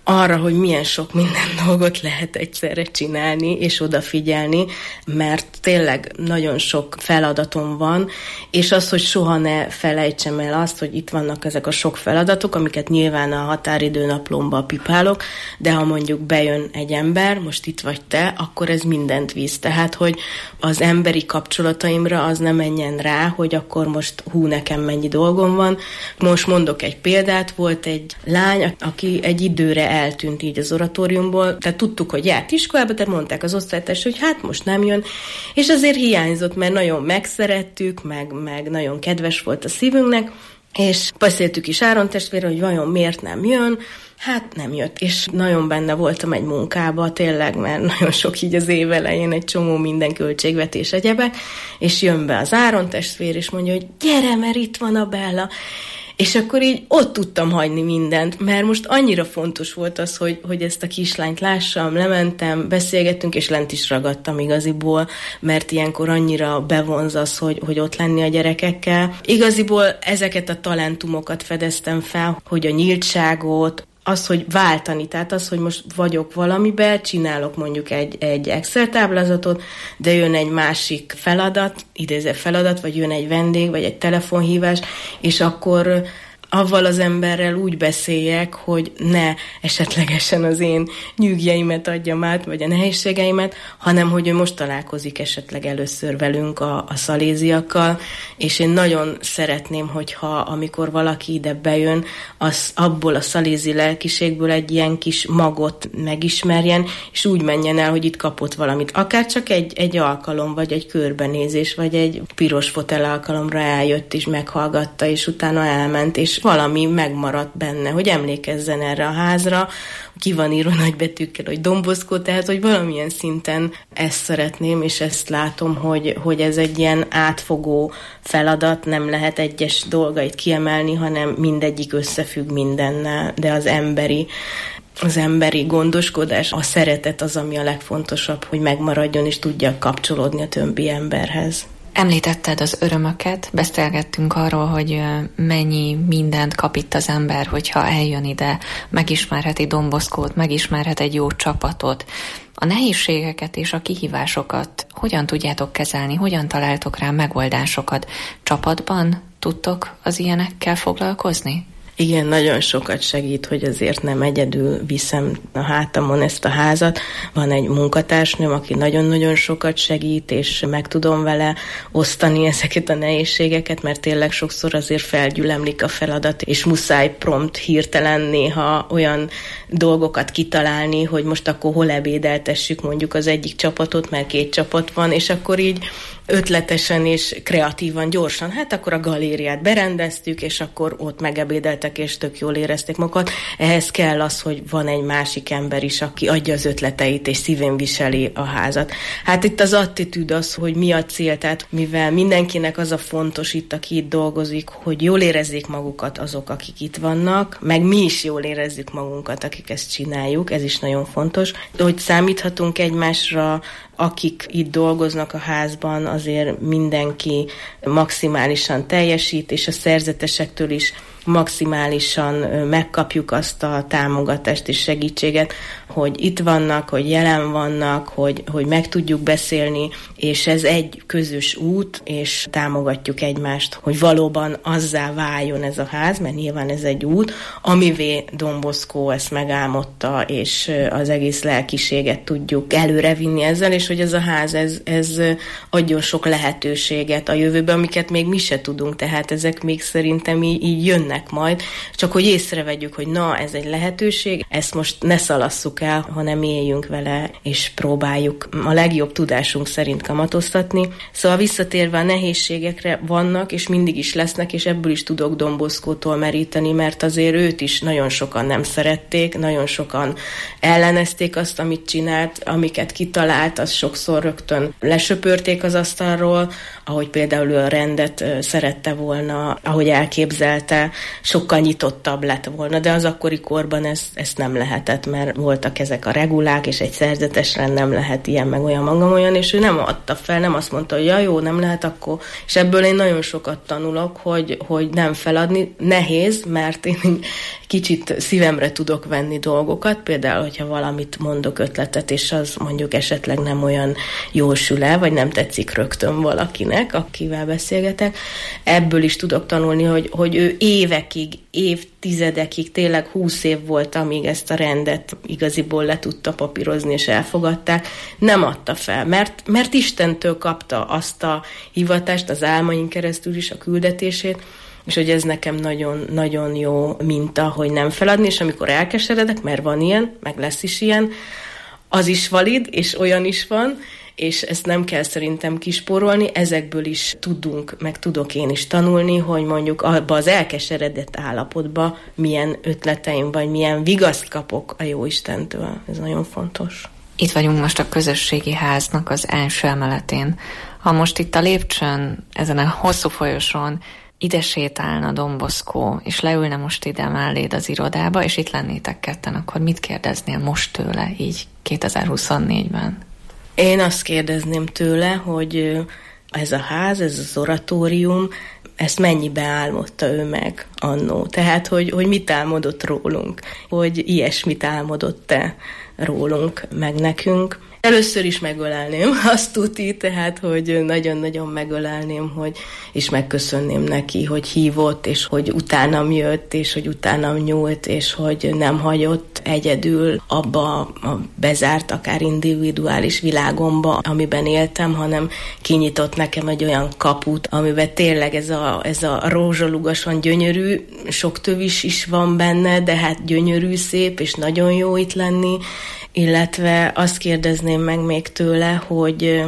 arra, hogy milyen sok minden dolgot lehet egyszerre csinálni és odafigyelni, mert tényleg nagyon sok feladatom van, és az, hogy soha ne felejtsem el azt, hogy itt vannak ezek a sok feladatok, amiket nyilván a határidőnaplomba pipálok, de ha mondjuk bejön egy ember, most itt vagy te, akkor ez mindent visz. Tehát, hogy az emberi kapcsolataimra az ne menjen rá, hogy akkor most hú, nekem mennyi dolgom van. Most mondok egy példát, volt egy lány, aki egy időre eltűnt így az oratóriumból, tehát tudtuk, hogy járt iskolába, tehát mondták az osztálytárs, hogy hát most nem jön, és azért hiányzott, mert nagyon megszerettük, meg, meg nagyon kedves volt a szívünknek, és beszéltük is Áron testvére, hogy vajon miért nem jön, hát nem jött, és nagyon benne voltam egy munkába, tényleg, mert nagyon sok így az év elején egy csomó minden költségvetés egyebek, és jön be az Áron testvér, és mondja, hogy gyere, mert itt van a Bella. És akkor így ott tudtam hagyni mindent, mert most annyira fontos volt az, hogy, hogy ezt a kislányt lássam, lementem, beszélgettünk, és lent is ragadtam igaziból, mert ilyenkor annyira bevonz az, hogy, hogy ott lenni a gyerekekkel. Igaziból ezeket a talentumokat fedeztem fel, hogy a nyíltságot, az, hogy váltani, tehát az, hogy most vagyok valamiben, csinálok mondjuk egy, egy Excel táblázatot, de jön egy másik feladat, idéző feladat, vagy jön egy vendég, vagy egy telefonhívás, és akkor avval az emberrel úgy beszéljek, hogy ne esetlegesen az én nyűgjeimet adjam át, vagy a nehézségeimet, hanem hogy ő most találkozik esetleg először velünk a, a szaléziakkal, és én nagyon szeretném, hogyha amikor valaki ide bejön, az abból a szalézi lelkiségből egy ilyen kis magot megismerjen, és úgy menjen el, hogy itt kapott valamit. Akár csak egy, egy alkalom, vagy egy körbenézés, vagy egy piros fotel alkalomra eljött, és meghallgatta, és utána elment, és valami megmaradt benne, hogy emlékezzen erre a házra, ki van írva nagybetűkkel, hogy Don Bosco, tehát, hogy valamilyen szinten ezt szeretném, és ezt látom, hogy, hogy ez egy ilyen átfogó feladat, nem lehet egyes dolgait kiemelni, hanem mindegyik összefügg mindennel, de az emberi az emberi gondoskodás, a szeretet az, ami a legfontosabb, hogy megmaradjon, és tudja kapcsolódni a többi emberhez. Említetted az örömöket, beszélgettünk arról, hogy mennyi mindent kap itt az ember, hogyha eljön ide, megismerheti Don Boscót, megismerhet egy jó csapatot. A nehézségeket és a kihívásokat hogyan tudjátok kezelni, hogyan találtok rá megoldásokat? Csapatban tudtok az ilyenekkel foglalkozni? Igen, nagyon sokat segít, hogy azért nem egyedül viszem a hátamon ezt a házat. Van egy munkatársnőm, aki nagyon-nagyon sokat segít, és meg tudom vele osztani ezeket a nehézségeket, mert tényleg sokszor azért felgyülemlik a feladat, és muszáj prompt, hirtelen néha olyan dolgokat kitalálni, hogy most akkor hol ebédeltessük mondjuk az egyik csapatot, mert két csapat van, és akkor így ötletesen és kreatívan, gyorsan, hát akkor a galériát berendeztük, és akkor ott megebédeltek, és tök jól érezték magukat. Ehhez kell az, hogy van egy másik ember is, aki adja az ötleteit, és szívén viseli a házat. Hát itt az attitűd az, hogy mi a cél, tehát mivel mindenkinek az a fontos itt, aki itt dolgozik, hogy jól érezzék magukat azok, akik itt vannak, meg mi is jól érezzük magunkat, akik ezt csináljuk, ez is nagyon fontos, hogy számíthatunk egymásra, akik itt dolgoznak a házban, azért mindenki maximálisan teljesít, és a szerzetesektől is maximálisan megkapjuk azt a támogatást és segítséget, hogy itt vannak, hogy jelen vannak, hogy, hogy meg tudjuk beszélni, és ez egy közös út, és támogatjuk egymást, hogy valóban azzá váljon ez a ház, mert nyilván ez egy út, amivé Don Bosco ezt megálmodta, és az egész lelkiséget tudjuk előrevinni ezzel, és hogy ez a ház, ez, ez adjon sok lehetőséget a jövőben, amiket még mi se tudunk, tehát ezek még szerintem így, így jönnek majd, csak hogy észrevegyük, hogy na, ez egy lehetőség, ezt most ne szalasszuk el, hanem éljünk vele, és próbáljuk a legjobb tudásunk szerint kamatoztatni. Szóval visszatérve a nehézségekre vannak, és mindig is lesznek, és ebből is tudok Don Boscótól meríteni, mert azért őt is nagyon sokan nem szerették, nagyon sokan ellenezték azt, amit csinált, amiket kitalált, az sokszor rögtön lesöpörték az asztalról, ahogy például ő a rendet szerette volna, ahogy elképzelte, sokkal nyitottabb lett volna, de az akkori korban ez, ezt nem lehetett, mert voltak ezek a regulák, és egy szerzetes rend nem lehet ilyen, meg olyan, magam olyan, és ő nem adta fel, nem azt mondta, hogy ja, jó, nem lehet akkor, és ebből én nagyon sokat tanulok, hogy, hogy nem feladni, nehéz, mert én kicsit szívemre tudok venni dolgokat, például, hogyha valamit mondok, ötletet, és az mondjuk esetleg nem olyan jól sül el, vagy nem tetszik rögtön valakinek, akivel beszélgetek. Ebből is tudok tanulni, hogy, hogy ő évekig, évtizedekig, tényleg húsz év volt, amíg ezt a rendet igaziból le tudta papírozni, és elfogadták. Nem adta fel, mert, mert Istentől kapta azt a hivatást, az álmain keresztül is a küldetését, és hogy ez nekem nagyon-nagyon jó minta, hogy nem feladni, és amikor elkeseredek, mert van ilyen, meg lesz is ilyen, az is valid, és olyan is van, és ezt nem kell szerintem kispórolni, ezekből is tudunk, meg tudok én is tanulni, hogy mondjuk abba az elkeseredett állapotba milyen ötleteim, vagy milyen vigaszt kapok a Jóistentől. Ez nagyon fontos. Itt vagyunk most a közösségi háznak az első emeletén. Ha most itt a lépcsőn, ezen a hosszú folyosón ide sétálna Don Bosco, és leülne most ide melléd az irodába, és itt lennétek ketten, akkor mit kérdeznél most tőle, így kétezer-huszonnégyben? Én azt kérdezném tőle, hogy ez a ház, ez az oratórium, ezt mennyibe álmodta ő meg annó. Tehát, hogy, hogy mit álmodott rólunk, hogy ilyesmit álmodott-e rólunk, meg nekünk. Először is megölelném, azt tuti, tehát, hogy nagyon-nagyon megölelném, hogy, és megköszönném neki, hogy hívott, és hogy utánam jött, és hogy utánam nyúlt, és hogy nem hagyott egyedül abba a bezárt, akár individuális világomba, amiben éltem, hanem kinyitott nekem egy olyan kaput, amiben tényleg ez a, ez a rózsalugasan gyönyörű, sok tövis is van benne, de hát gyönyörű, szép, és nagyon jó itt lenni, illetve azt kérdezném meg még tőle, hogy,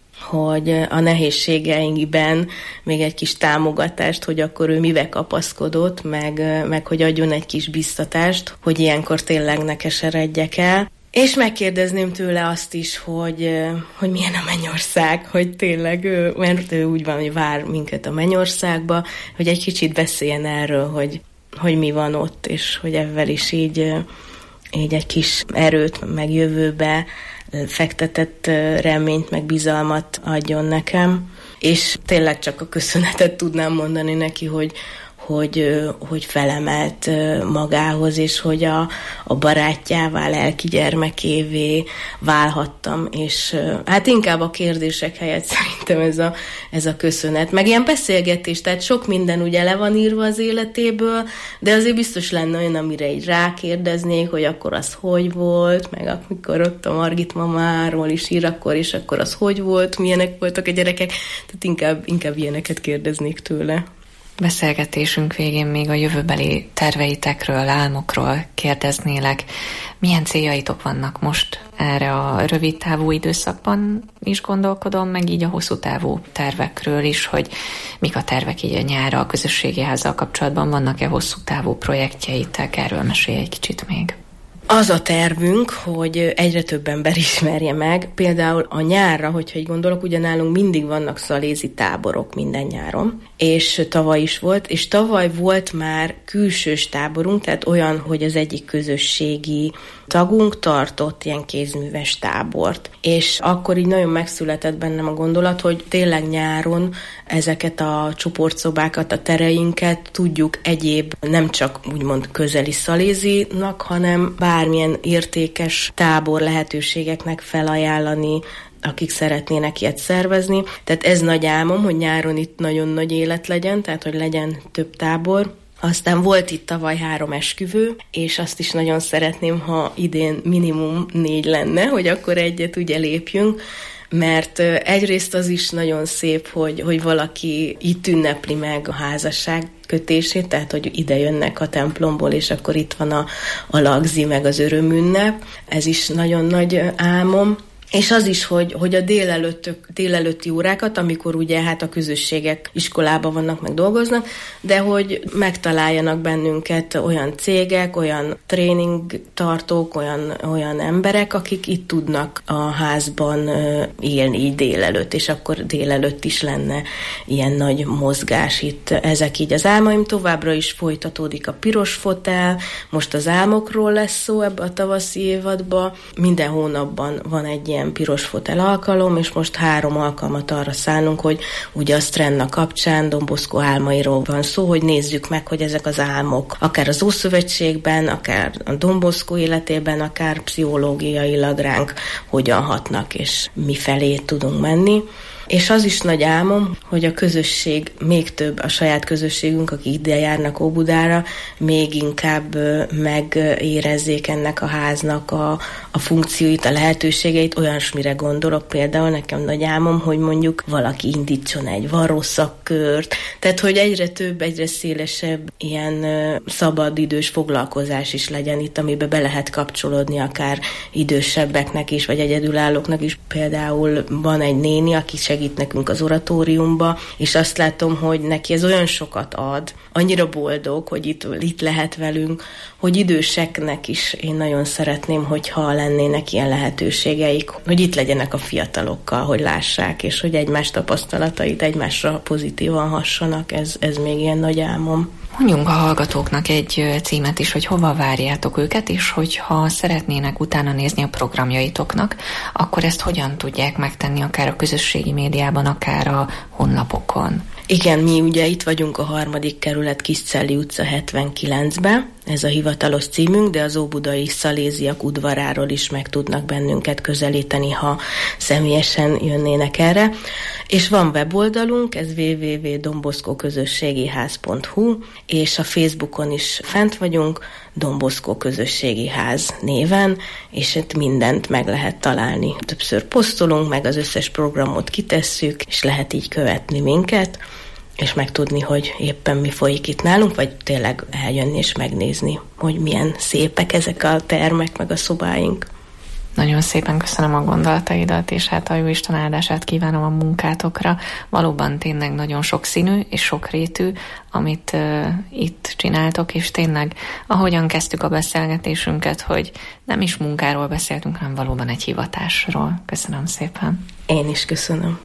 hogy a nehézségeinkben még egy kis támogatást, hogy akkor ő mivel kapaszkodott, meg, meg hogy adjon egy kis biztatást, hogy ilyenkor tényleg ne keseredjek el. És megkérdezném tőle azt is, hogy, hogy milyen a mennyország, hogy tényleg ő, mert ő úgy van, hogy vár minket a mennyországba, hogy egy kicsit beszéljen erről, hogy, hogy mi van ott, és hogy ezzel is így... így egy kis erőt, meg jövőbe fektetett reményt, meg bizalmat adjon nekem. És tényleg csak a köszönetet tudnám mondani neki, hogy, hogy, hogy felemelt magához, és hogy a, a barátjává, lelki gyermekévé válhattam, és hát inkább a kérdések helyett szerintem ez a, ez a köszönet. Meg ilyen beszélgetés, tehát sok minden ugye le van írva az életéből, de azért biztos lenne olyan, amire így rákérdeznék, hogy akkor az hogy volt, meg amikor ott a Margit mamáról is ír, akkor is, akkor az hogy volt, milyenek voltak a gyerekek, tehát inkább, inkább ilyeneket kérdeznék tőle. Beszélgetésünk végén még a jövőbeli terveitekről, álmokról kérdeznélek. Milyen céljaitok vannak most erre a rövid távú időszakban is gondolkodom, meg így a hosszú távú tervekről is, hogy mik a tervek így a nyárra a közösségi házzal kapcsolatban, vannak-e hosszú távú projektjeitek, erről mesélj egy kicsit még. Az a tervünk, hogy egyre több ember ismerje meg. Például a nyárra, hogyha így gondolok, ugye nálunk mindig vannak szalézi táborok minden nyáron, és tavaly is volt, és tavaly volt már külsős táborunk, tehát olyan, hogy az egyik közösségi tagunk tartott ilyen kézműves tábort. És akkor így nagyon megszületett bennem a gondolat, hogy tényleg nyáron ezeket a csoportszobákat, a tereinket tudjuk egyéb, nem csak úgymond közeli szalézinak, hanem bármilyen értékes tábor lehetőségeknek felajánlani, akik szeretnének ilyet szervezni. Tehát ez nagy álmom, hogy nyáron itt nagyon nagy élet legyen, tehát hogy legyen több tábor. Aztán volt itt tavaly három esküvő, és azt is nagyon szeretném, ha idén minimum négy lenne, hogy akkor egyet ugye lépjünk, mert egyrészt az is nagyon szép, hogy, hogy valaki itt ünnepli meg a házasság kötését, tehát hogy ide jönnek a templomból, és akkor itt van a, a lagzi, meg az örömünnep. Ez is nagyon nagy álmom. És az is, hogy, hogy a délelőttök, délelőtti órákat, amikor ugye hát a közösségek iskolában vannak, meg dolgoznak, de hogy megtaláljanak bennünket olyan cégek, olyan tréningtartók, olyan, olyan emberek, akik itt tudnak a házban élni így délelőtt, és akkor délelőtt is lenne ilyen nagy mozgás itt. Ezek így az álmaim, továbbra is folytatódik a Piros Fotel, most az álmokról lesz szó ebbe a tavaszi évadba. Minden hónapban van egy ilyen Piros Fotel alkalom, és most három alkalmat arra szánunk, hogy ugye a Strenna kapcsán Don Bosco álmairól van szó, hogy nézzük meg, hogy ezek az álmok akár az Ószövetségben, akár a Don Bosco életében, akár pszichológiailag ránk hogyan hatnak, és mifelé tudunk menni. És az is nagy álmom, hogy a közösség, még több a saját közösségünk, akik ide járnak Óbudára, még inkább megérezzék ennek a háznak a, a funkcióit, a lehetőségeit. Olyasmire gondolok, például nekem nagy álmom, hogy mondjuk valaki indítson egy varrószakkört, tehát hogy egyre több, egyre szélesebb ilyen szabadidős foglalkozás is legyen itt, amibe be lehet kapcsolódni akár idősebbeknek is, vagy egyedülállóknak is. Például van egy néni, aki segít nekünk az oratóriumba, és azt látom, hogy neki ez olyan sokat ad, annyira boldog, hogy itt, itt lehet velünk, hogy időseknek is én nagyon szeretném, hogyha lennének ilyen lehetőségeik, hogy itt legyenek a fiatalokkal, hogy lássák, és hogy egymás tapasztalatait egymásra pozitívan hassanak, ez, ez még ilyen nagy álmom. Mondjunk a hallgatóknak egy címet is, hogy hova várjátok őket, és hogyha szeretnének utána nézni a programjaitoknak, akkor ezt hogyan tudják megtenni, akár a közösségi médiában, akár a honlapokon? Igen, mi ugye itt vagyunk a harmadik kerület Kiscelli utca hetvenkilencben, ez a hivatalos címünk, de az óbudai szaléziak udvaráról is meg tudnak bennünket közelíteni, ha személyesen jönnének erre. És van weboldalunk, ez double-u double-u double-u pont don bosco közösségi ház pont hu, és a Facebookon is fent vagyunk, Don Bosco Közösségi Ház néven, és itt mindent meg lehet találni. Többször posztolunk, meg az összes programot kitesszük, és lehet így követni minket, és megtudni, hogy éppen mi folyik itt nálunk, vagy tényleg eljönni és megnézni, hogy milyen szépek ezek a termek, meg a szobáink. Nagyon szépen köszönöm a gondolataidat, és hát a Jóisten áldását kívánom a munkátokra. Valóban tényleg nagyon sokszínű és sokrétű, amit uh, itt csináltok, és tényleg, ahogyan kezdtük a beszélgetésünket, hogy nem is munkáról beszéltünk, hanem valóban egy hivatásról. Köszönöm szépen. Én is köszönöm.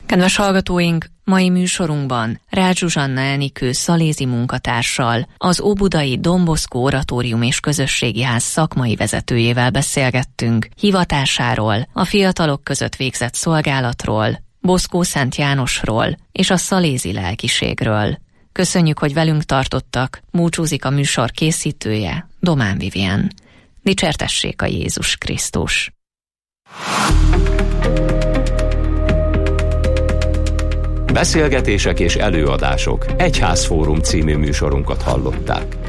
Kedves hallgatóink, mai műsorunkban Rácz Zsuzsanna Enikő szalézi munkatársal, az óbudai Don Bosco Oratórium és Közösségi Ház szakmai vezetőjével beszélgettünk hivatásáról, a fiatalok között végzett szolgálatról, Boszkó Szent Jánosról és a szalézi lelkiségről. Köszönjük, hogy velünk tartottak, búcsúzik a műsor készítője, Domán Vivien. Dicsértessék a Jézus Krisztus! Beszélgetések és előadások Egyházfórum című műsorunkat hallották.